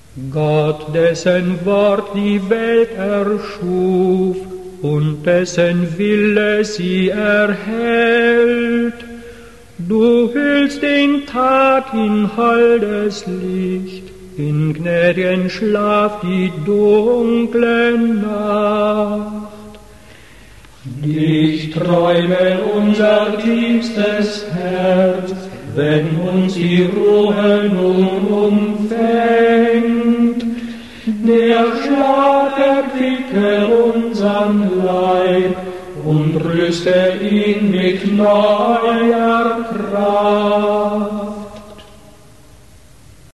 Gott, dessen Wort die Welt erschuf und dessen Wille sie erhält, du hüllst den Tag in holdes Licht, in gnädigen Schlaf die dunkle Nacht. Dich träume unser tiefstes Herz, wenn uns die Ruhe nun umfängt. Der Schlaf erquicke unsern Leib und rüste ihn mit neuer Kraft.